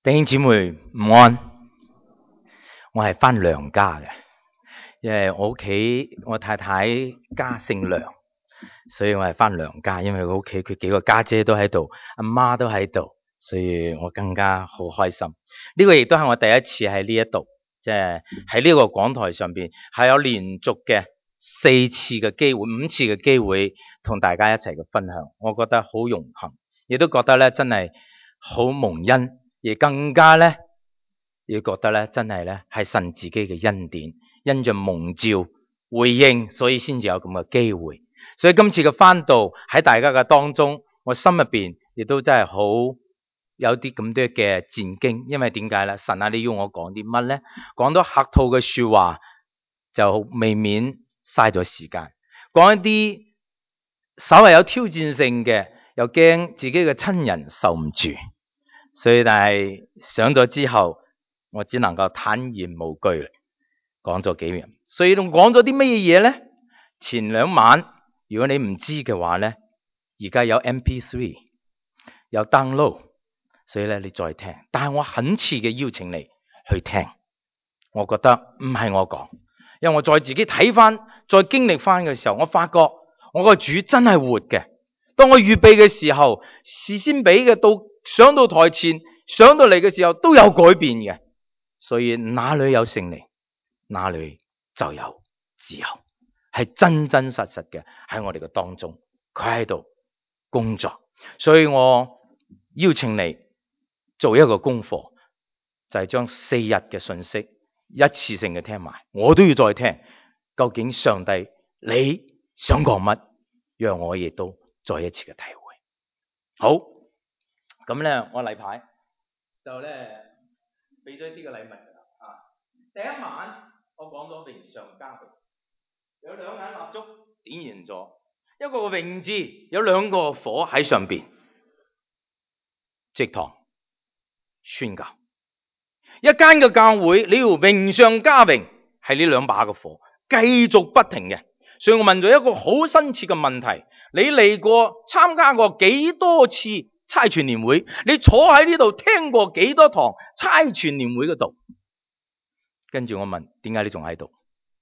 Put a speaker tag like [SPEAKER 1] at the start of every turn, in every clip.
[SPEAKER 1] 弟兄姊妹午安，我係返娘家嘅，因為我屋企我太太家姓梁，所以我係返娘家。因為我屋企佢幾個家姐都喺度，阿媽都喺度，所以我更加好開心。呢個亦都係我第一次喺呢一度，即係喺呢個講台上邊係有連續嘅4次嘅機會、5次嘅機會同大家一齊嘅分享，我覺得好榮幸，亦都覺得咧真係好蒙恩。而更加咧，亦覺得咧，真係咧係神自己嘅恩典，因着蒙召回應，所以先至有咁嘅機會。所以今次嘅翻到喺大家嘅當中，我心入邊亦都真係好有啲咁多嘅戰驚。因為點解咧？神啊，你要我講啲乜咧？講到客套嘅說話，就未免嘥咗時間；講一啲稍為有挑戰性嘅，又驚自己嘅親人受唔住。所以但係上咗之後，我只能夠坦然無懼講咗幾樣。所以仲講咗啲乜嘢咧？前2晚如果你唔知嘅話咧，而家有 MP3 有 download， 所以咧你再聽。但係我懇切嘅邀請你去聽。我覺得唔係我講，因為我再自己睇翻，再經歷翻嘅時候，我發覺我個主真係活嘅。當我預備嘅時候，事先俾嘅到上到台前，上到嚟嘅時候都有改變嘅。所以哪裏有聖靈，哪裏就有自由，係真真實實嘅喺我哋嘅當中，佢喺度工作。所以我邀請你做一個功課，就係將4日嘅信息一次性嘅聽埋，我都要再聽。究竟上帝你想講乜，讓我亦都再一次嘅體會。好，咁咧我例牌就咧俾咗一啲嘅禮物啊。第一晚我講咗榮上加榮，有2眼蠟燭點燃咗，一個榮字有2個火喺上邊，植堂宣教。一間嘅教會你要榮上加榮，係呢2把嘅火繼續不停嘅。所以我問咗一個好深切嘅問題：你嚟過參加過幾多次差傳年會？你坐喺呢度聽過幾多堂差傳年會嘅道？跟住我問：點解你仲喺度？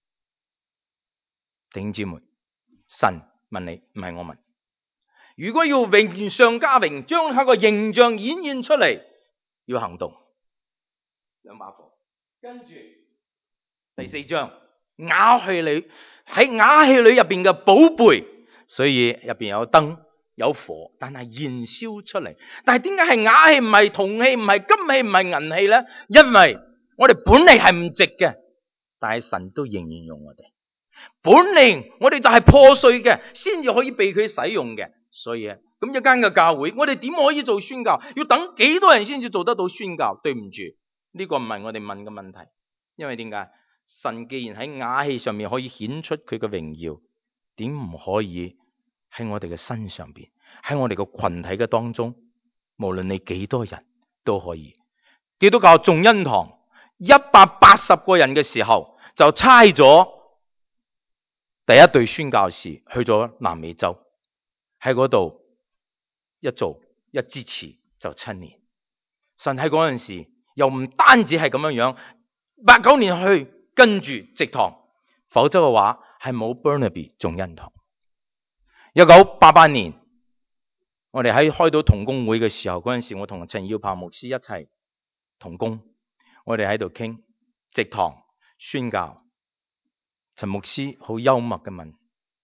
[SPEAKER 1] 弟兄姊妹，神問你，唔係我問。如果要榮上加榮，將佢個形象演現出嚟，要行動。2把火，跟住第4章瓦器裏，喺瓦器裏入邊嘅寶貝，所以入邊有燈有火，但係燃燒出嚟。但係點解係瓦器唔係銅器，唔係金器，唔係銀器咧？因為我哋本嚟係唔值嘅，但係神都仍然用我哋。本嚟我哋就係破碎嘅，先至可以被佢使用嘅。所以咁一間嘅教會，我哋點可以做宣教？要等幾多人先至做得到宣教？對唔住，呢個唔係我哋問嘅問題。因為點解？神既然喺瓦器上面可以顯出佢嘅榮耀，點唔可以喺我哋嘅身上邊，喺我哋嘅群體嘅當中，無論你幾多人都可以。基督教眾恩堂180個人嘅時候，就差咗第一隊宣教士去咗南美洲，喺嗰度一做一支持就7年。神喺嗰陣時又唔單止係咁樣，89年去跟住植堂，否則嘅話係冇 Burnaby 眾恩堂。1988年我哋喺開到同工會嘅時候，嗰陣時我同陳耀鵬牧師一齊同工，我哋喺度傾植堂宣教。陳牧師好幽默嘅問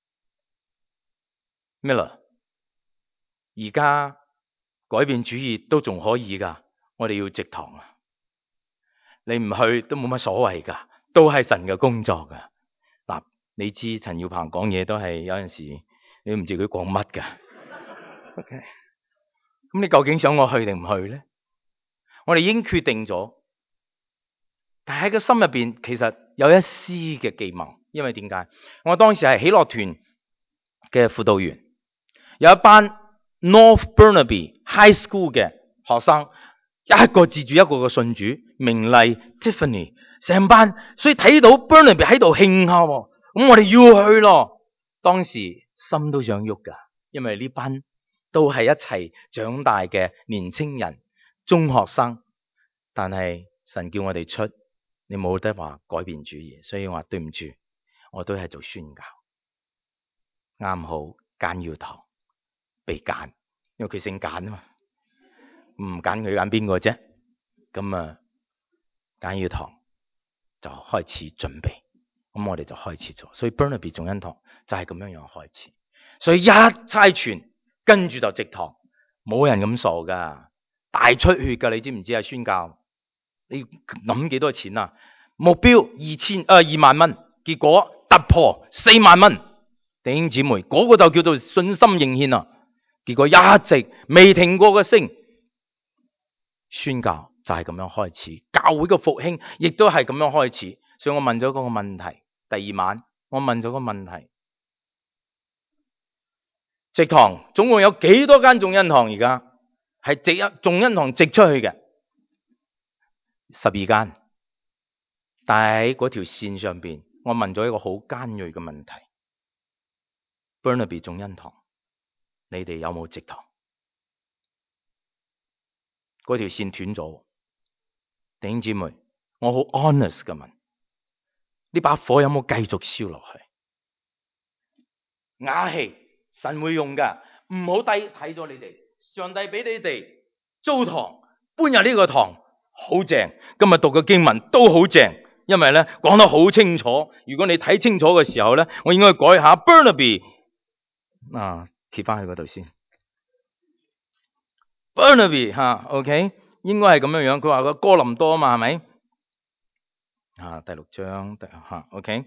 [SPEAKER 1] Miller， 而家改變主義都仲可以噶，我哋要植堂啊！你唔去都冇乜所謂噶，都係神嘅工作噶。嗱，你知陳耀鵬講嘢都係有陣時你都唔知佢講乜噶。OK， 咁你究竟想我去定唔去咧？我哋已經決定咗，但係喺個心入邊其實有一絲嘅寄望。因為點解？我當時係喜樂團嘅輔導員，有一班 North Burnaby High School 嘅學生，一個接住一個嘅信主，明麗 Tiffany 成班，所以睇到 Burnaby 喺度興下，咁我哋要去咯。當時心都想喐噶，因為呢班都係一齊長大嘅年青人，中學生， 但係神叫我哋出，你冇得話改變主意，所以我話對唔住，我都係做宣教。啱好簡耀堂被揀，因為佢姓簡啊嘛，唔揀佢揀邊個啫？咁啊，簡耀堂就開始準備，咁我哋就開始咗。所以 Burnaby 眾恩堂就係咁樣樣開始。所以一差傳，跟住就植堂，冇人咁傻噶，大出血噶，你知唔知啊？宣教你諗幾多錢啊？目標2萬蚊，結果突破4萬蚊。弟兄姊妹，嗰個就叫做信心應獻啊！結果一直未停過嘅升，宣教就係咁樣開始，教會嘅復興亦都係咁樣開始。所以我問咗嗰個問題，第二晚我問咗個問題：植堂總共有幾多間眾恩堂？而家係眾恩堂植出去嘅12間，但係喺嗰條線上邊，我問咗一個好尖銳嘅問題。Burnaby 眾恩堂，你哋有冇植堂？嗰條線斷咗，弟兄姊妹，我好 honest 咁問：呢把火有冇繼續燒落去？瓦器神會用噶，唔好睇咗你哋，上帝俾你哋租堂搬入呢個堂，好正。今日讀嘅經文都好正，因為咧講得好清楚。如果你睇清楚嘅時候咧，我應該改下 Burnaby。揭翻去嗰度先。Burnaby OK， 應該係咁樣樣。佢話個哥林多嘛，係咪？第6章OK。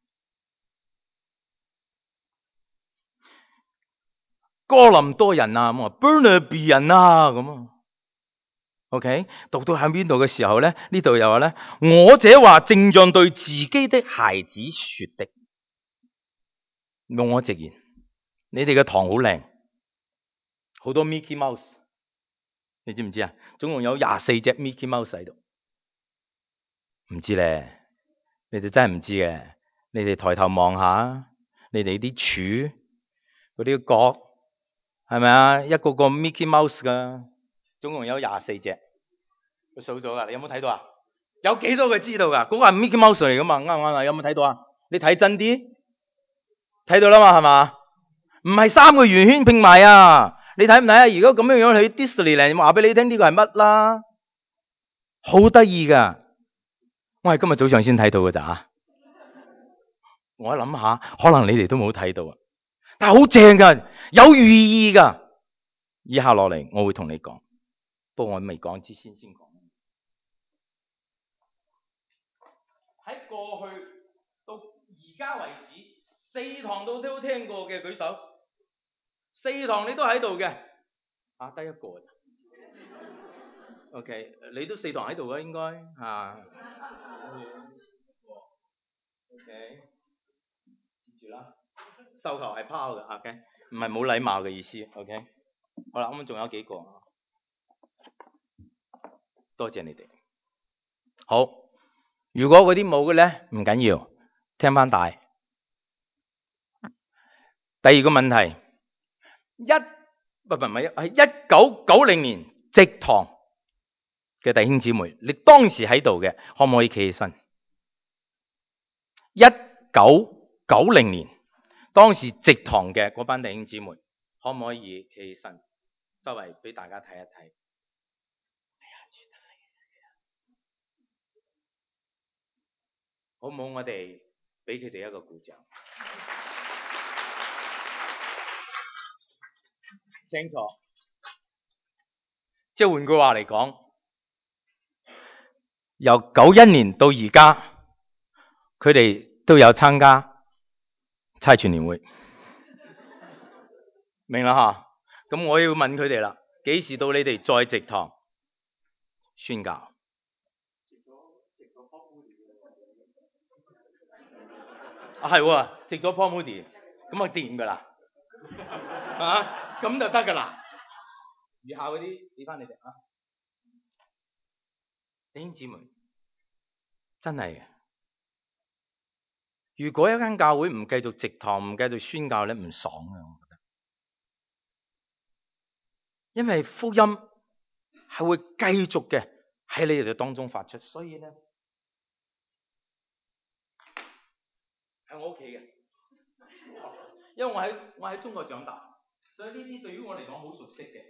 [SPEAKER 1] 哥林多人啊，咁話 Burnaby 人啊，咁 OK。讀到喺邊度嘅時候咧，呢度又話咧，我這話正像對自己的孩子說的。用我直言。你哋嘅堂好靚，好多 Mickey Mouse， 你知唔知啊？總共有24隻 Mickey Mouse 喺度，唔知咧，你哋真係唔知嘅。你哋抬頭望下，你哋啲柱嗰啲角係咪啊？一個個 Mickey Mouse 噶，總共有24隻，佢數咗噶。你有冇睇到啊？有幾多個知道噶？嗰個係 Mickey Mouse 嚟噶嘛？啱唔啱啊？有冇睇到啊？你睇真啲，睇到啦嘛？係嘛？唔係3個圓圈拼埋啊！你睇唔睇啊？如果咁樣樣去 Disneyland， 話俾你聽呢個係乜啦？好得意噶！我係今日早上先睇到噶咋。我一諗下，可能你哋都冇睇到啊。但係好正噶，有寓意噶。以下落嚟我會同你講，不過我未講之先講。喺過去到而家為止，4堂都聽過嘅舉手。4堂你都喺度嘅，得一個。OK， 你都4堂喺度嘅應該OK， 記住啦，收球係拋嘅 OK， 唔係冇禮貌嘅意思 OK。好啦，咁仲有幾個，多謝你哋。好，如果嗰啲冇嘅咧，唔緊要，聽翻大。第二個問題。係1990年植堂嘅弟兄姊妹，你當時喺度嘅，可唔可以企起身？1990年當時植堂嘅嗰班弟兄姊妹，可唔可以企起身？周圍俾大家睇一睇。好唔好？我哋俾佢哋一個鼓掌。清楚，即係換句話嚟講，由91年到而家，佢哋都有參加差傳年會，明啦吓？咁我要問佢哋啦，幾時到你哋再植堂宣教？係喎，植咗 Paul Moody， 咁啊掂噶啦，咁就得噶啦。餘下嗰啲俾翻你哋啊，弟兄姊妹，真係嘅。如果一間教會唔繼續植堂，唔繼續宣教咧，唔爽嘅，我覺得。因為福音係會繼續嘅， 喺你哋當中發出。所以咧係我屋企嘅，因為我喺中國長大，所以呢啲對於我嚟講好熟悉嘅。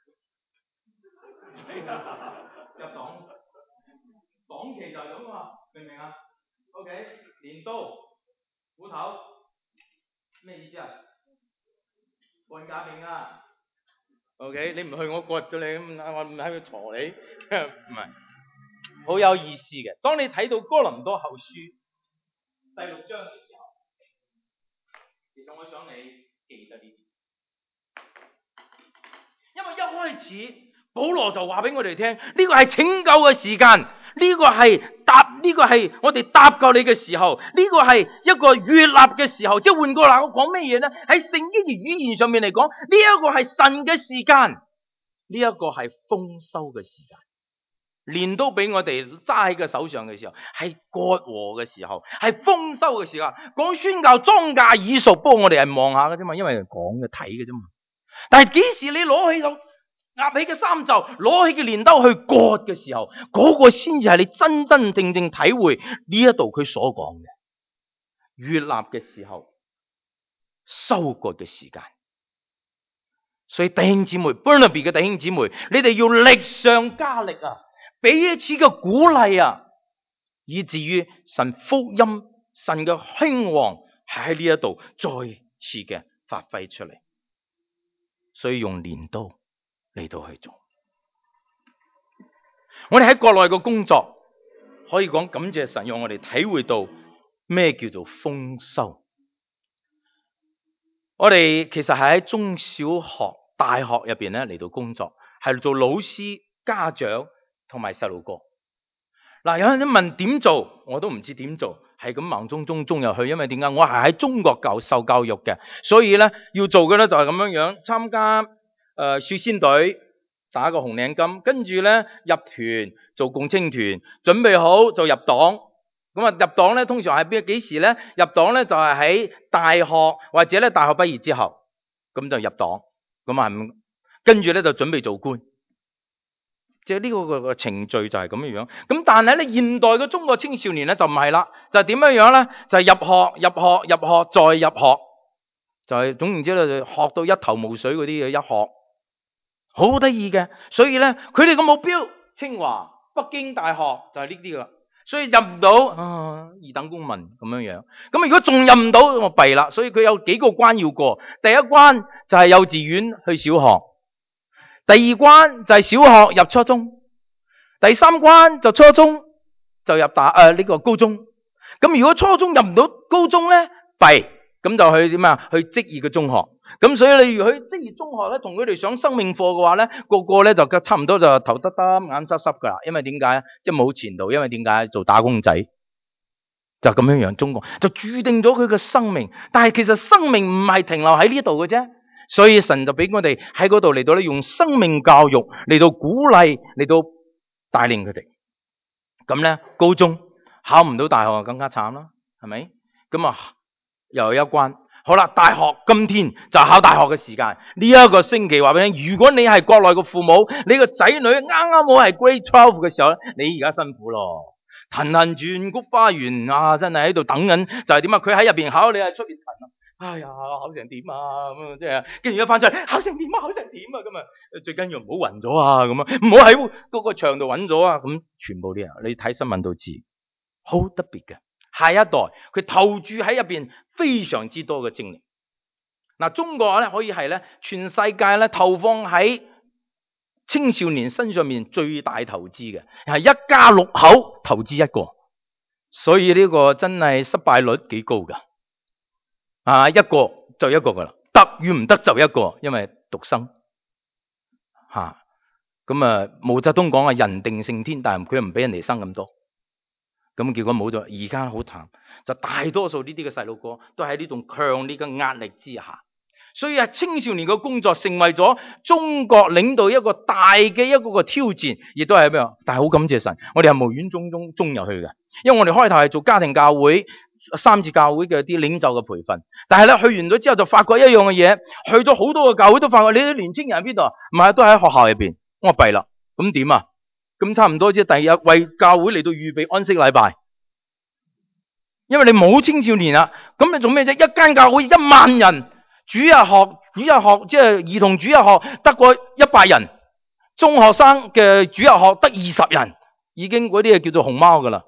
[SPEAKER 1] 入黨旗就係咁啊，明唔明啊 ？OK， 鐮刀、斧頭，咩意思啊？棍架柄啊 ！OK， 你唔去我割咗你，我唔喺度鋤你，唔係，好有意思嘅。當你睇到哥林多後書第6章嘅時候，其實我想你記得呢啲，因為一開始保羅就話俾我哋聽，呢個係拯救嘅時間，呢個係我哋搭救你嘅時候，呢個係一個悅納嘅時候。即係換過嚟，我講咩嘢呢？喺聖經嘅語言上面嚟講，呢一個係神嘅時間，呢一個係豐收嘅時間。鐮刀俾我哋揸喺個手上嘅時候，係割禾嘅時候，係豐收嘅時間。講宣教莊稼已熟，不過我哋係望下嘅啫嘛，因為講嘅睇嘅啫嘛。但係幾時你攞起手壓起嘅衫袖，攞起嘅鐮刀去割嘅時候，嗰個先至係你真真正正體會呢一度佢所講嘅悅納嘅時候，收割嘅時間。所以弟兄姊妹 ，Burnaby 嘅弟兄姊妹，你哋要力上加力啊！彼此嘅鼓勵啊，以至於神福音、神嘅興旺係喺呢一度再次嘅發揮出嚟。所以用鐮刀嚟到去做。我哋喺國內嘅工作，可以講感謝神，讓我哋體會到咩叫做豐收。我哋其實係喺中小學、大學入邊咧嚟到工作，係做老師、家長同埋細路哥。嗱，有人問點做，我都唔知點做，係咁盲中中入去。因為點解？我係喺中國受教育嘅，所以咧要做嘅咧就係咁樣樣，參加少先隊，打個紅領巾，跟住咧入團做共青團，準備好就入黨。咁啊入黨咧通常係幾時咧？入黨咧就係喺大學或者咧大學畢業之後，咁就入黨。咁啊跟住咧就準備做官。即係呢個程序就係咁樣樣。咁但係咧現代嘅中國青少年咧就唔係啦，就係點樣樣咧？就係入學再入學，就係總言之咧就學到一頭霧水嗰啲嘢，一學好得意嘅。所以咧佢哋嘅目標，清華、北京大學就係呢啲啦。所以入唔到二等公民咁樣樣。咁如果仲入唔到，我弊啦。所以佢有幾個關要過。第一關就係幼稚園去小學。第二關就係小學入初中，第三關就初中就入呢個高中。咁如果初中入唔到高中咧，弊，咁就去點啊？去職業嘅中學。咁所以你如果去職業中學咧，同佢哋上生命課嘅話咧，個個咧就差唔多就頭耷耷眼濕濕噶啦。因為點解？即係冇前途。因為點解？做打工仔就咁樣樣。中國就注定咗佢嘅生命，但係其實生命唔係停留喺呢度嘅啫。所以神就俾我哋喺嗰度嚟到咧，用生命教育嚟到鼓勵，嚟到帶領佢哋。咁咧，高中考唔到大學更加慘啦，係咪？咁啊，又有一關。好啦，大學今天就考大學嘅時間。呢一個星期話俾你聽，如果你係國內嘅父母，你個仔女啱啱好係 Grade 12嘅時候咧，你而家辛苦咯，騰騰轉菊花園啊，真係喺度等緊，就係點啊？佢喺入邊考，你喺出邊騰啊！哎呀，考成點啊？咁啊，即係跟住一翻出嚟，考成點啊？考成點啊？咁啊，最緊要唔好暈咗啊！咁啊，唔好喺嗰個牆度暈咗啊！咁全部啲人，你睇新聞都知，好特別嘅。下一代佢投注喺入邊非常之多嘅精力。嗱，中國咧可以係咧全世界咧投放喺青少年身上面最大投資嘅，係一家6口投資一個，所以呢個真係失敗率幾高噶。一個就一個噶啦，得與唔得就一個，因為獨生咁啊。毛澤東講人定勝天，但係佢又唔俾人哋生咁多，咁結果冇咗。而家好淡，就大多數呢啲嘅細路哥都喺呢種強烈嘅壓力之下，所以係青少年嘅工作成為咗中國領導一個大嘅一個挑戰，亦都係咩啊？但係好感謝神，我哋係無緣中入去嘅，因為我哋開頭係做家庭教會。3次教會嘅啲領袖嘅培訓，但係咧去完咗之後就發覺一樣嘅嘢，去咗好多個教會都發覺你啲年青人喺邊度？唔係都喺學校入邊。我話弊啦，咁點啊？ 咁差唔多即係第二日為教會嚟到預備安息禮拜。因為你冇青少年啦，咁你做咩啫？一間教會1萬人，主日學即係兒童主日學得個100人，中學生嘅主日學得20人，已經嗰啲係叫做熊貓噶啦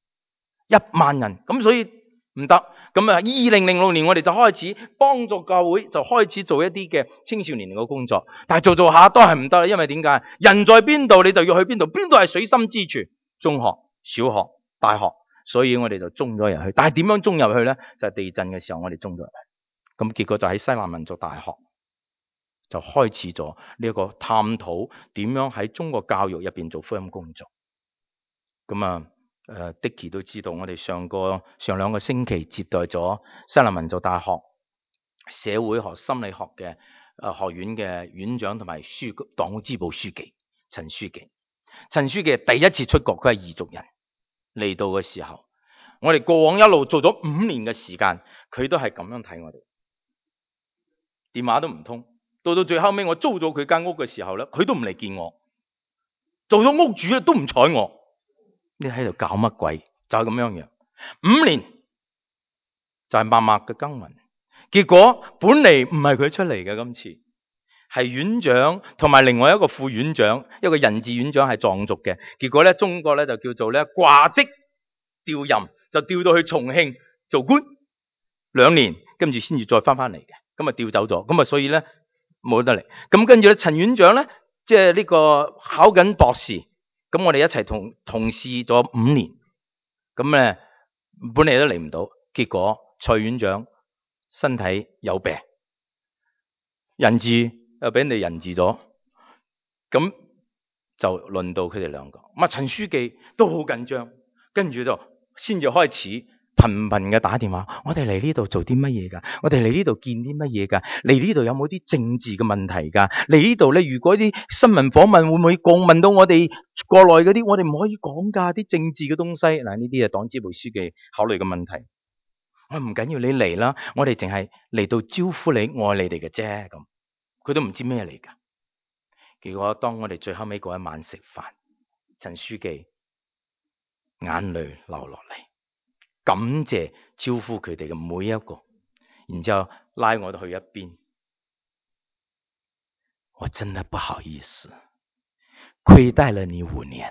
[SPEAKER 1] ，1萬人，咁所以唔得。咁啊，2006年我哋就開始幫助教會，就開始做一啲嘅青少年嘅工作，但係做下都係唔得，因為點解？人在邊度，你就要去邊度，邊度係水深之處，中學、小學、大學。所以我哋就中咗入去，但係點樣中入去呢？就係地震嘅時候我哋中咗入去，咁結果就喺西南民族大學就開始咗呢一個探討點樣喺中國教育入邊做福音工作。咁啊，Dicky 都知道我哋上2個星期接待咗西南民族大學社會學心理學嘅學院嘅院長同埋黨支部書記陳書記。陳書記第一次出國，佢係異族人。嚟到嘅時候，我哋過往一路做咗5年嘅時間，佢都係咁樣睇我哋，電話都唔通。到最後尾我租咗佢間屋嘅時候咧，佢都唔嚟見我，做咗屋主咧都唔睬我。你喺度搞乜鬼？就係咁樣樣。5年就係默默嘅耕耘。結果本嚟唔係佢出嚟嘅，今次係院長同埋另外一個副院長，一個人事院長係藏族嘅。結果咧，中國咧就叫做咧掛職調任，就調到去重慶做官2年，跟住先至再翻嚟嘅。咁啊調走咗，咁啊所以咧冇得嚟。咁跟住咧，陳院長咧即係呢個考緊博士，咁我哋一齊同事咗5年，咁咧本嚟都嚟唔到，結果蔡院長身體有病，人質又俾人哋人質咗，咁就輪到佢哋2個。咁啊，陳書記都好緊張，跟住就先至開始頻頻嘅打電話。我哋嚟呢度做啲乜嘢噶？我哋嚟呢度見啲乜嘢噶？嚟呢度有冇啲政治嘅問題噶？嚟呢度咧，如果啲新聞訪問會唔會過問到我哋國內嗰啲？我哋唔可以講噶，啲政治嘅東西。嗱，呢啲係黨支部書記考慮嘅問題。我唔緊要，你嚟啦，我哋淨係嚟到招呼你，愛你哋嘅啫。咁佢都唔知咩嚟噶。結果當我哋最後尾嗰一晚食飯，陳書記眼淚流落嚟，感謝招呼佢哋嘅每一個，然之後拉我哋去一邊。我真的不好意思，虧待了你5年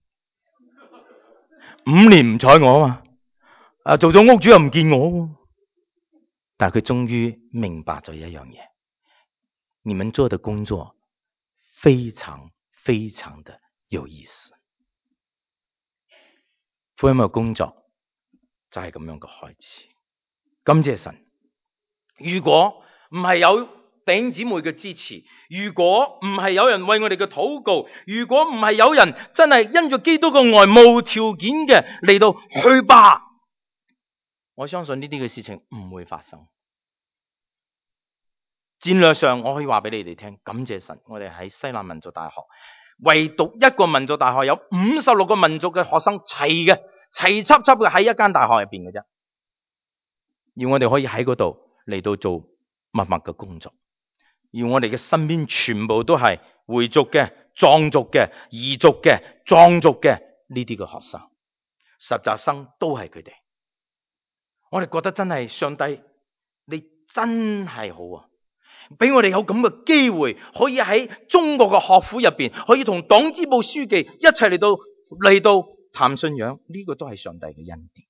[SPEAKER 1] ，5年唔睬我嘛，做咗屋主又唔見我，但係佢終於明白咗一樣嘢，你們做的工作非常非常的有意思。福音嘅工作就係咁樣嘅開始。感謝神，如果唔係有弟兄姊妹嘅支持，如果唔係有人為我哋嘅禱告，如果唔係有人真係因着基督嘅愛無條件嘅嚟到去吧，我相信呢啲嘅事情唔會發生。戰略上我可以話俾你哋聽，感謝神，我哋喺西南民族大學唯獨一個民族大學有56個民族嘅學生齊齊輯嘅喺一間大學入邊嘅啫，而我哋可以喺嗰度嚟到做默默嘅工作，而我哋嘅身邊全部都係回族嘅、藏族嘅、彝族嘅、藏族嘅呢啲嘅學生，實習生都係佢哋。我哋覺得真係上帝，你真係好啊！俾我哋有咁嘅機會，可以喺中國嘅學府入邊，可以同黨支部書記一齊嚟到談信仰，呢個都係上帝嘅恩典。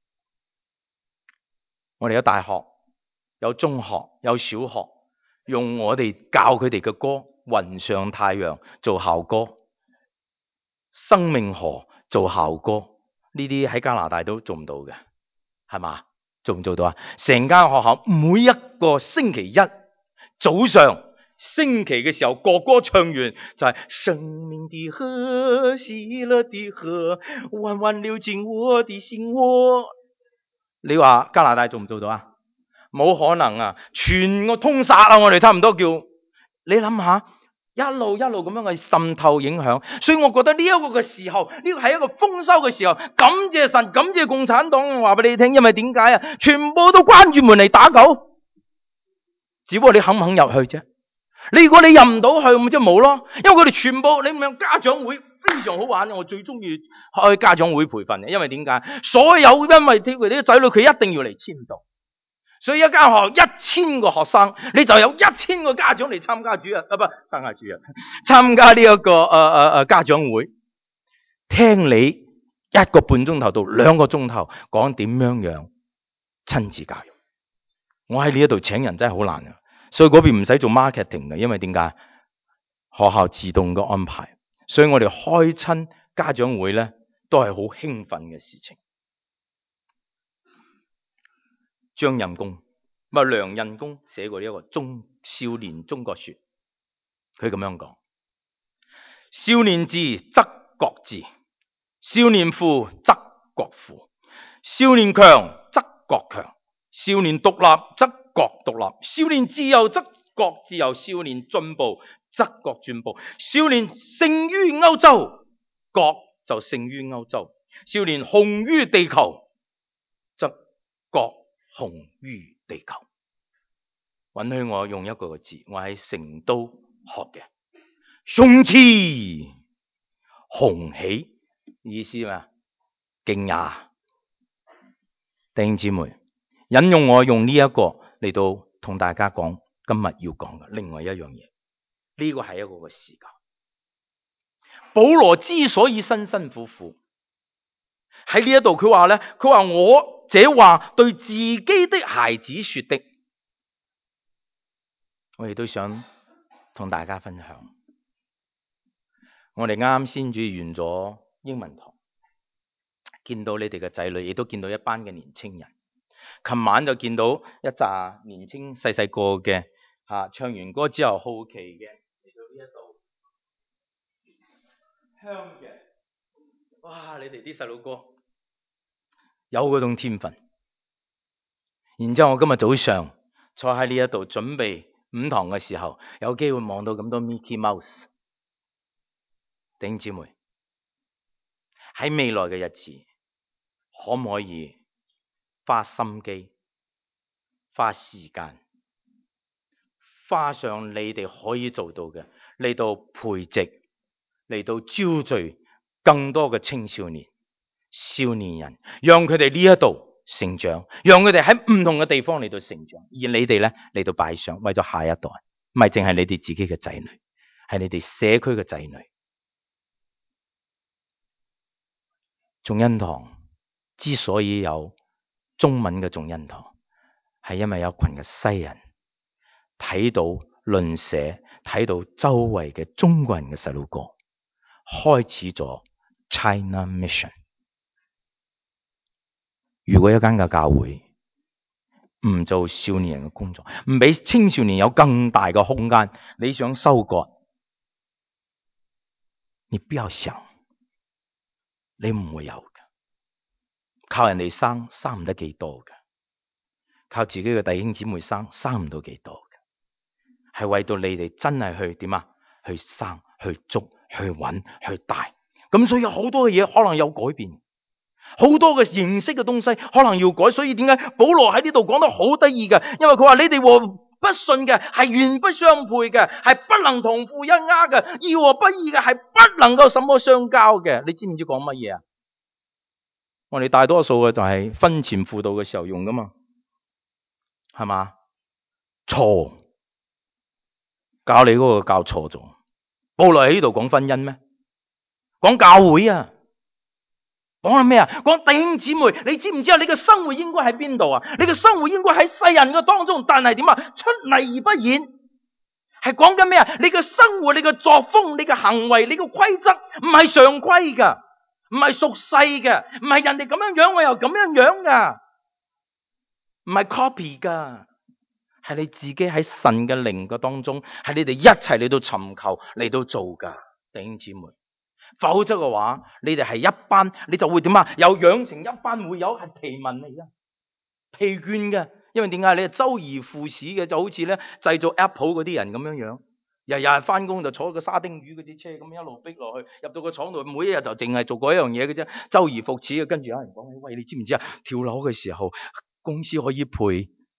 [SPEAKER 1] 我哋有大學、有中學、有小學，用我哋教佢哋嘅歌《雲上太陽》做校歌，《生命河》做校歌，呢啲喺加拿大都做唔到嘅，係嘛？做唔做到啊？成間學校每一個星期一早上升旗嘅時候，國歌唱完就係生命的河，喜樂的河，彎彎流進我的心窩。你話加拿大做唔做到啊？冇可能啊！全個通殺啊！我哋差唔多叫你諗下，一路咁樣嘅滲透影響。所以我覺得呢一個嘅時候，呢個係一個豐收嘅時候。感謝神，感謝共產黨。我話俾你聽，因為點解啊？全部都關住門嚟打狗，只不過你肯唔肯入去啫？ 如果你入唔到去，咁即係冇咯。因為佢哋全部，你明家長會非常好玩，我最中意開家長會培訓嘅。因為點解？所有因為佢哋啲仔女，佢一定要嚟簽到，所以一間學1000個學生，你就有1000個家長嚟參加主日啊，不參加主日，參加呢一個家長會，聽你1個半鐘頭到2個鐘頭講點樣親子教育。我喺呢一度請人真係好難啊！所以嗰邊唔使做 marketing 嘅，因為點解？學校自動嘅安排，所以我哋開親家長會咧，都係好興奮嘅事情。張印公梁印公寫過呢一個少年中國說，佢咁樣講：少年智則國智，少年富則國富，少年強則國強，少年獨立則國獨立，少年自由則國自由，少年進步則國進步，少年勝於歐洲，國就勝於歐洲，少年紅於地球，則國紅於地球。允許我用一個字，我喺成都學嘅，雄雌雄起，意思咩？敬雅。弟兄姊妹，引用我用呢一個嚟到同大家講今日要講嘅另外一樣嘢，呢個係一個時間。保羅之所以辛辛苦苦喺呢一度，佢話咧，佢話我這話對自己的孩子說的，我亦都想同大家分享。我哋啱先主完咗英文堂，見到你哋嘅仔女，亦都見到一班嘅年青人。琴晚就見到一紮年青細個嘅，唱完歌之後好奇嘅嚟到呢一度香嘅，哇！你哋啲細路哥有嗰種天分。然之後我今日早上坐喺呢一度準備5堂嘅時候，有機會望到咁多 Mickey Mouse。弟兄姊妹，喺未來嘅日子，可唔可以花心機、花時間、花上你哋可以做到嘅，嚟到培植、嚟到招聚更多嘅青少年、少年人，讓佢哋呢一度成長，讓佢哋喺唔同嘅地方嚟到成長，而你哋咧嚟到擺上，為咗下一代，唔係淨係你哋自己嘅仔女，係你哋社區嘅仔女。眾恩堂之所以有中文嘅眾恩堂，係因為有群嘅西人睇到鄰舍，睇到周圍嘅中國人嘅細路哥，開始咗 China Mission。如果一間嘅教會唔做少年人嘅工作，唔俾青少年有更大嘅空間，你想收割，你不要想，你唔會有嘅。靠人哋生唔得幾多嘅，靠自己嘅弟兄姊妹生唔到幾多嘅，係為到你哋真係去點啊？去生、去捉、去搵、去帶。咁所以有好多嘅嘢可能有改變，好多嘅形式嘅東西可能要改。所以點解保羅喺呢度講得好得意嘅？因為佢話你哋和不信嘅係原不相配嘅，係不能同負一軛嘅；義和不義嘅係不能夠什麼相交嘅。你知唔知講乜嘢啊？我哋大多數嘅就係婚前輔導嘅時候用噶嘛，係嘛？錯，教你嗰個教錯咗。保羅喺呢度講婚姻咩？講教會啊，講緊咩啊？講弟兄姊妹，你知唔知啊？你嘅生活應該喺邊度啊？你嘅生活應該喺世人嘅當中，但係點啊？出嚟而不顯，係講緊咩啊？你嘅生活、你嘅作風、你嘅行為、你嘅規則唔係常規噶。唔係屬世嘅，唔係人哋咁樣樣，我又咁樣樣噶，唔係 copy 噶，係你自己喺神嘅靈嘅當中，係你哋一齊嚟到尋求嚟到做噶，弟兄姊妹。否則嘅話，你哋係一班，你就會點啊？有養成一班會友係疲民嚟噶，疲倦嘅。因為點解？你係周而復始嘅，就好似咧製造 Apple 嗰啲人咁樣樣。日日翻工就坐個沙丁魚嗰啲車咁一路逼落去，入到個廠度，每一日就淨係做嗰一樣嘢嘅啫，周而復始嘅。跟住有人講：喂，你知唔知啊？跳樓嘅時候，公司可以賠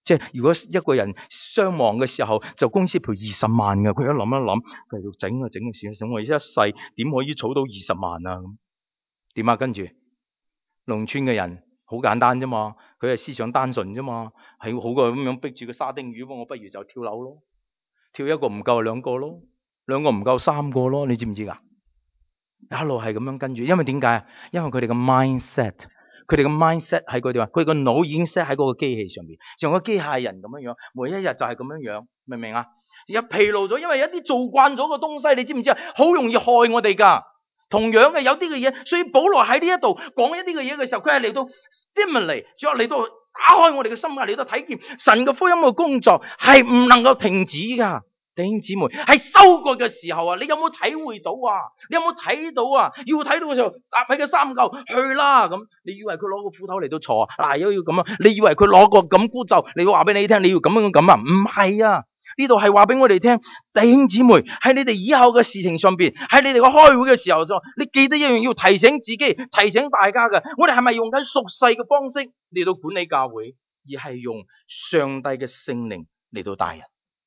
[SPEAKER 1] 即係如果一個人傷亡嘅時候，就公司賠20萬㗎。佢一諗一諗，繼續整啊整嘅事，想我一世點可以儲到20萬啊？咁點啊？跟住農村嘅人好簡單啫嘛，佢係思想單純啫嘛，係好過咁樣逼住個沙丁魚，我不如就跳樓咯，跳一個唔夠兩個咯，兩個唔夠3個咯，你知唔知㗎？一路係咁樣跟住，因為點解？因為佢哋嘅 mindset。佢哋嘅 mindset 喺嗰度啊，佢個腦已經 set 喺嗰個機器上邊，像個機械人咁樣樣，每一日就係咁樣樣，明唔明啊？一疲勞咗，因為一啲做慣咗嘅東西，你知唔知啊？好容易害我哋噶。同樣嘅有啲嘅嘢，所以保羅喺呢一度講一啲嘅嘢嘅時候，佢係嚟到 stimulate，仲有嚟到打開我哋嘅心啊，嚟到睇見神嘅福音嘅工作係唔能夠停止噶。弟兄姊妹，喺收割嘅時候啊，你有冇體會到啊？你有冇睇到啊？要睇到嘅時候，搭喺個三嚿去啦咁。你以為佢攞個斧頭嚟到鋤啊？嗱，要咁啊？你以為佢攞個緊箍咒，你要話俾你聽，你要咁樣咁啊？唔係啊！呢度係話俾我哋聽，弟兄姊妹喺你哋以後嘅事情上邊，喺你哋個開會嘅時候就，你記得一樣要提醒自己，提醒大家嘅，我哋係咪用緊屬世嘅方式嚟到管理教會，而係用上帝嘅聖靈嚟到帶人？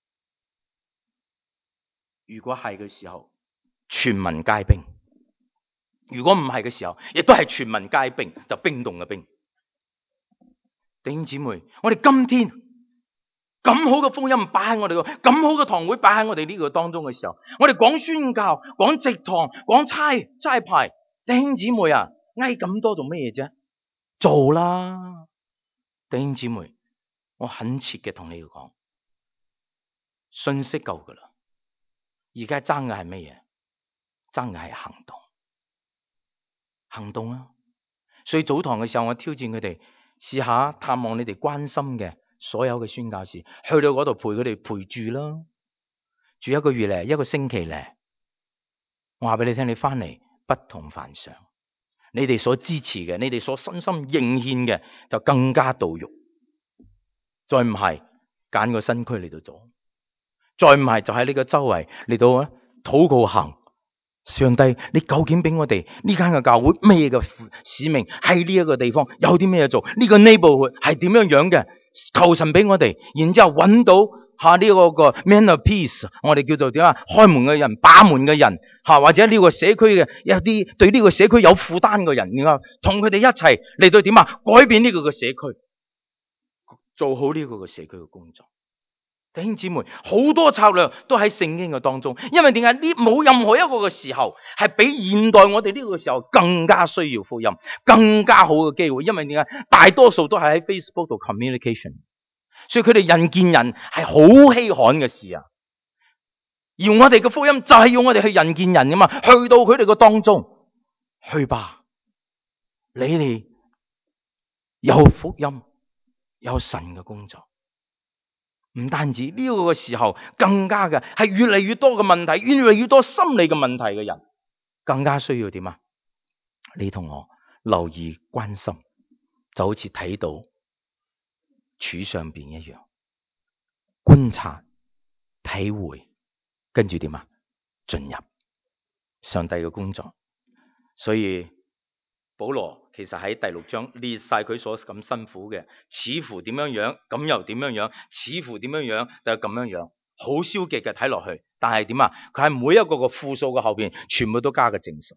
[SPEAKER 1] 如果係嘅時候，全民皆兵；如果唔係嘅時候，亦都係全民皆兵，就冰凍嘅冰。弟兄姊妹，我哋今天咁好嘅福音擺喺我哋個，咁好嘅堂會擺喺我哋呢個當中嘅時候，我哋講宣教、講植堂、講差派，弟兄姊妹啊，嗌咁多做咩啫？做啦，弟兄姊妹，我懇切嘅同你哋講，信息夠噶啦。而家爭嘅係咩嘢？爭嘅係行動，行動啊！所以早堂嘅時候，我挑戰佢哋試下探望你哋關心嘅所有嘅宣教士，去到嗰度陪佢哋陪住啦，住1個月咧，1個星期咧。我話俾你聽，你翻嚟不同凡響，你哋所支持嘅，你哋所深深認獻嘅，就更加到肉。再唔係揀個新區嚟到做。再唔係就喺呢個周圍嚟到禱告行，上帝你究竟俾我哋呢間嘅教會咩嘅使命？喺呢一個地方有啲咩做？呢個 neighborhood 係點樣樣嘅？求神俾我哋，然之後揾到下呢個 man of peace， 我哋叫做點啊？開門嘅人、把門嘅人，或者呢個社區嘅一啲對呢個社區有負擔嘅人，然後同佢哋一齊嚟到點啊？改變呢個嘅社區，做好呢個嘅社區嘅工作。弟兄姊妹，好多策略都喺聖經嘅當中，因為點解呢？冇任何一個嘅時候係比現代我哋呢個時候更加需要福音，更加好嘅機會。因為點解？大多數都係喺 Facebook 度 communication， 所以佢哋人見人係好稀罕嘅事啊。而我哋嘅福音就係要我哋去人見人噶嘛，去到佢哋嘅當中去吧，你哋有福音，有神嘅工作。唔單止呢個時候，更加嘅係越嚟越多嘅問題，越嚟越多心理嘅問題嘅人，更加需要點啊？你同我留意關心，就好似睇到柱上邊一樣，觀察、體會，跟住點啊？進入上帝嘅工作。所以保羅其實喺第6章列晒佢所咁辛苦嘅，似乎點樣樣，咁又點樣樣，似乎點樣樣，就咁樣樣，好消極嘅睇落去。但係點啊？佢喺每一個個負數嘅後邊，全部都加個正數。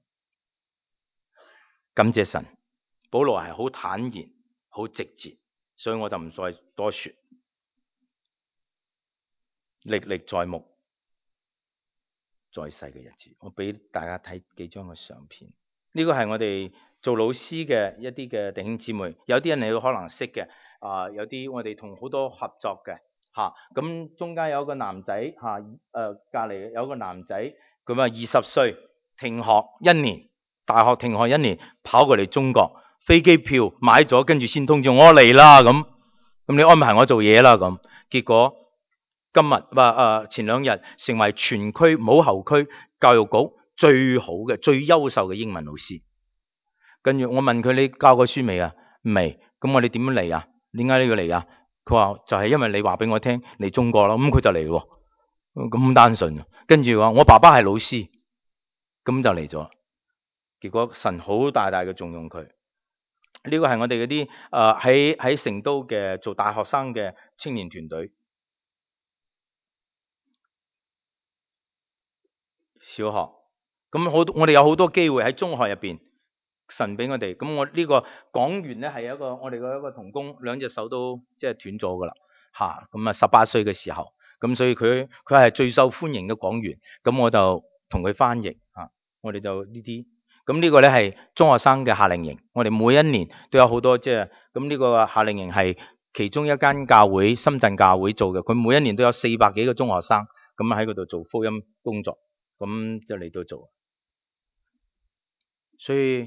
[SPEAKER 1] 感謝神，保羅係好坦然、好直接，所以我就唔再多說。歷歷在目，在世嘅日子，我俾大家睇幾張嘅相片。呢個係我哋做老師嘅一啲嘅弟兄姊妹，有啲人你可能識嘅，有啲我哋同好多合作嘅，咁中間有個男仔，隔籬有個男仔，佢話20歲停學1年，大學停學1年，跑過嚟中國，飛機票買咗，跟住先通知我嚟啦，咁你安排我做嘢啦，咁結果今日前2日成為全區母校區教育局最好嘅、最優秀嘅英文老師。跟住我問佢：你教過書未啊？未。咁我哋點樣嚟啊？點解你要嚟啊？佢話就係因為你話俾我聽嚟中國啦。咁佢就嚟喎，咁單純。跟住話我爸爸係老師，咁就嚟咗。結果神好大大嘅重用佢。 呢個係我哋嗰啲喺成都嘅做大學生嘅青年團隊。小學咁我哋有好多機會喺中學入邊，神俾我哋。咁我呢個講員咧係一個我哋嘅一個同工，兩隻手都即係斷咗噶啦嚇。咁啊18歲嘅時候，咁所以佢係最受歡迎嘅講員。咁我就同佢翻譯嚇，我哋就呢啲。咁呢個咧係中學生嘅夏令營，我哋每一年都有好多即係咁呢個夏令營係其中一間教會深圳教會做嘅，佢每一年都有400幾個中學生咁喺嗰度做福音工作。咁就嚟到做，所以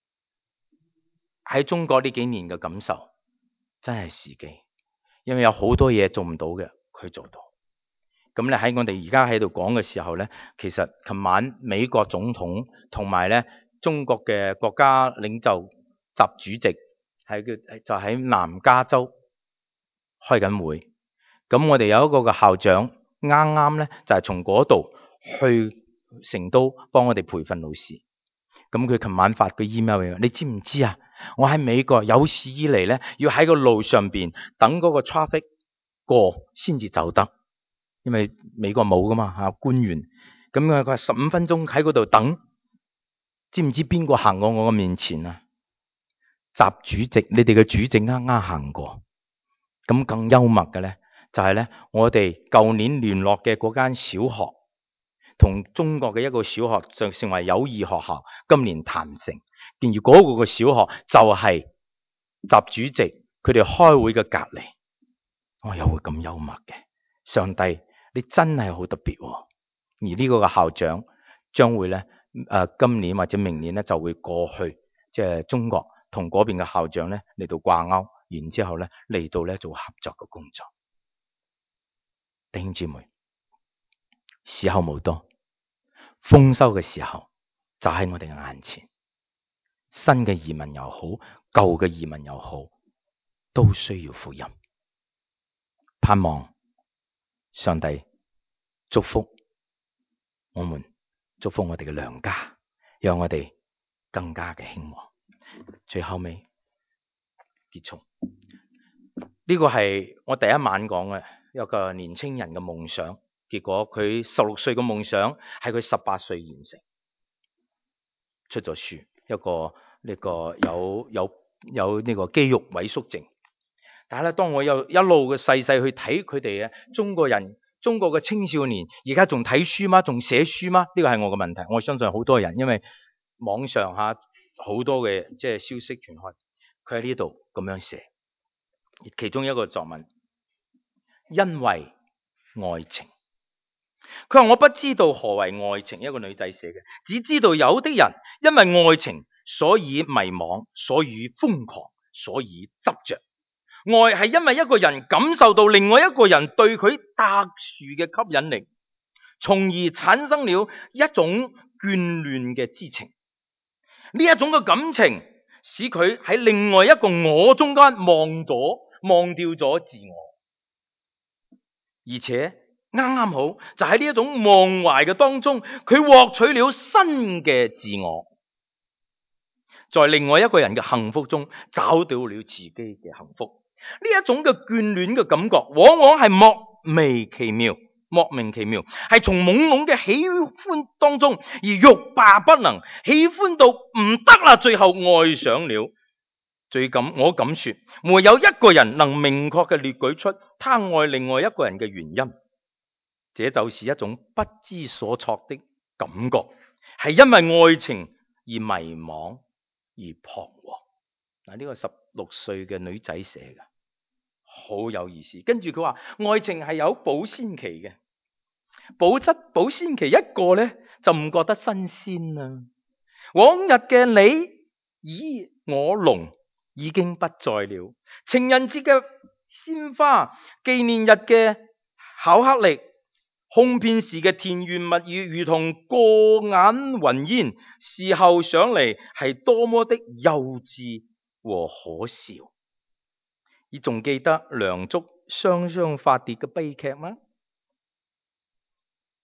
[SPEAKER 1] 喺中國呢幾年嘅感受真係時機，因為有好多嘢做唔到嘅，佢做到。咁咧喺我哋而家喺度講嘅時候咧，其實琴晚美國總統同埋咧中國嘅國家領袖習主席就喺南加州開緊會。咁我哋有一個嘅校長啱啱咧就係從嗰度去成都幫我哋培訓老師。咁佢琴晚發個 email 俾我，你知唔知啊？我喺美國有史以嚟咧，要喺個路上邊等嗰個 traffic 過先至走得，因為美國冇噶嘛吓官員。咁佢話15分鐘喺嗰度等，知唔知邊個行過我嘅面前啊？習主席，你哋嘅主席啱啱行過。咁更幽默嘅咧，就係咧，我哋舊年聯絡嘅嗰間小學，同中國嘅一個小學就成為友誼學校，今年談成。跟住嗰個小學就係習主席佢哋開會嘅隔離。我又會咁幽默嘅，上帝你真係好特別喎。而呢個嘅校長將會咧今年或者明年咧就會過去，即係中國同嗰邊嘅校長咧嚟到掛鈎，然之後咧嚟到咧做合作嘅工作。弟兄姊妹，時候冇多，豐收嘅時候就喺我哋嘅眼前。新嘅移民又好，舊嘅移民又好，都需要福音。盼望上帝祝福我們，祝福我哋嘅娘家，讓我哋更加嘅興旺。最後尾結束，呢個係我第一晚講嘅一個年青人嘅夢想，結果佢16歲嘅夢想係佢18歲完成，出咗書。一個呢個有呢個肌肉萎縮症。但係咧，當我有一路嘅細細去睇佢哋嘅中國嘅青少年，而家仲睇書嗎？仲寫書嗎？呢個係我嘅問題。我相信好多人因為網上下好多嘅即係消息傳開，佢喺呢度咁樣寫，其中一個作文，因為愛情。佢話我不知道何為愛情，一個女仔寫嘅，只知道有的人因為愛情所以迷惘，所以瘋狂，所以執着。愛係因為一個人感受到另外一個人對佢特殊嘅吸引力，從而產生了一種眷戀嘅之情。呢一種嘅感情使佢喺另外一個我中間忘掉咗自我，而且啱啱好就喺呢一種忘懷嘅當中，佢獲取了新嘅自我，在另外一個人嘅幸福中找到了自己嘅幸福。呢一種嘅眷戀嘅感覺，往往係莫名其妙，係從朦朧嘅喜歡當中而欲罷不能，喜歡到唔得啦，最後愛上了。我敢說，沒有一個人能明確嘅列舉出他愛另外一個人嘅原因，這就是一種不知所措的感覺，係因為愛情而迷惘而彷徨。嗱，呢個16歲嘅女仔寫嘅，好有意思。跟住佢話，愛情係有保鮮期嘅，保鮮期一過咧，就唔覺得新鮮啦。往日嘅你以我濃已經不在了，情人節嘅鮮花，紀念日嘅巧克力，哄騙時嘅甜言蜜語，如同過眼雲煙，事後想嚟係多麼的幼稚和可笑。你仲記得梁祝雙雙發跌嘅悲劇嗎？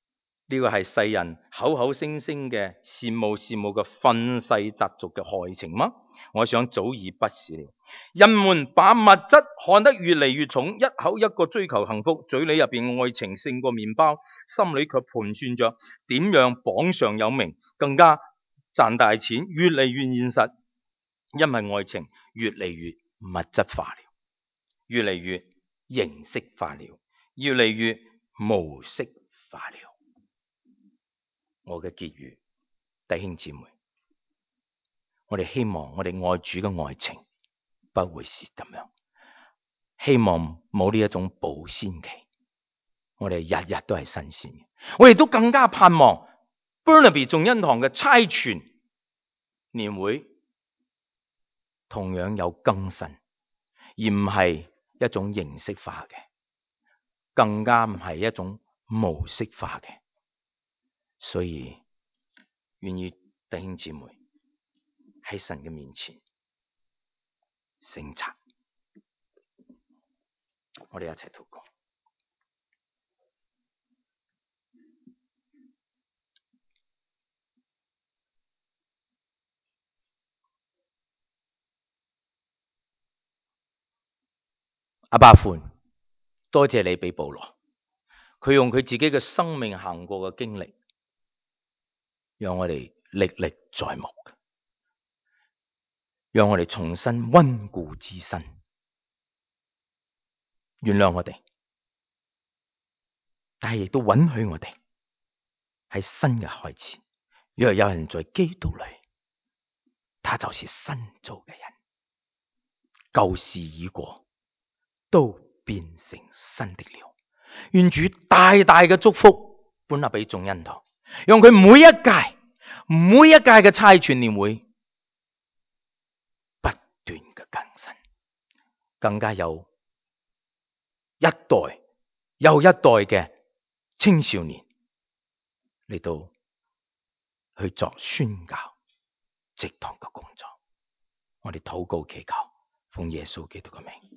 [SPEAKER 1] 呢個係世人口口聲聲嘅羨慕嘅憤世嫉俗嘅害情嗎？我想早已不是了。人們把物質看得越嚟越重，一口一個追求幸福，嘴裏入邊愛情勝過麵包，心裏卻盤算着點樣榜上有名，更加賺大錢，越嚟越現實。因為愛情越嚟越物質化了，越嚟越形式化了，越嚟越模式化了。我嘅結語，弟兄姊妹，我哋希望我哋愛主嘅愛情不會是咁樣，希望冇呢一種保鮮期，我哋日日都係新鮮嘅。我哋都更加盼望 Burnaby 眾恩堂嘅差傳年會同樣有更新，而唔係一種形式化嘅，更加唔係一種模式化嘅。所以願意弟兄姊妹喺神嘅面前省察，我哋一齊禱告。阿爸父，多謝你俾保羅，佢用佢自己嘅生命行過嘅經歷，讓我哋歷歷在目，讓我哋重新溫故知新，原諒我哋，但係亦都允許我哋喺新嘅開始。若有人在基督裏，他就是新造嘅人，舊事已過，都變成新的了。願主大大嘅祝福Burnaby眾恩堂，讓佢每一屆嘅差傳年會不斷嘅更新，更加有一代又一代嘅青少年嚟到去作宣教植堂嘅工作。我哋禱告祈求，奉耶穌基督嘅名。